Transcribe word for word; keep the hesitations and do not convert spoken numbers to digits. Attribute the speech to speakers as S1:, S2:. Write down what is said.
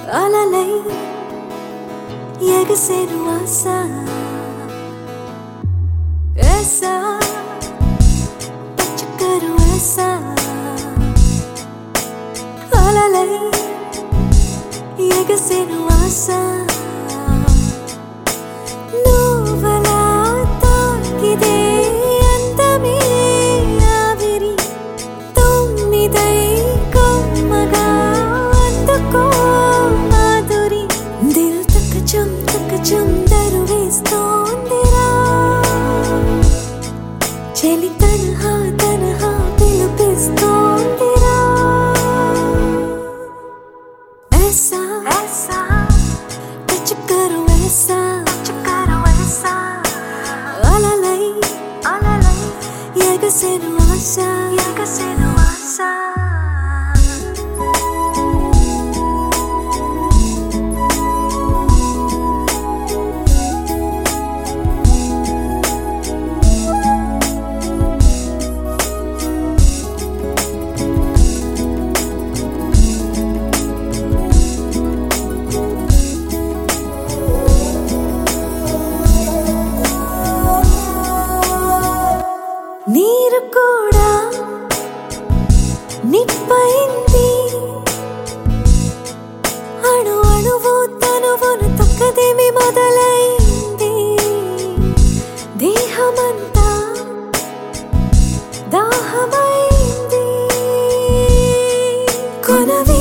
S1: అలలై ఎగసెను ఆశ ऐसा टच करो ऐसा అలలై ఎగసెను ఆశ నువ్వలా తాకిదే అందమే ఆవిరి తొమ్మిదై కొమ్మగా అందుకో మాధురి దిల్ తక చం తక చం దరువేస్తోందిరా చెలి తనహా తనహా పిలిపిస్తోందిరా ऐसा ऐसा टच करो ऐसा टच करो ऐसा అలలై అలలై ఎగసెను ఆశ ఎగసెను ఆశ నీరు కూడా నిప్పైంది అణు అణువు తనువును తొక్కదేమి మొదలైంది దేహమంతా దాహమైంది కొనవి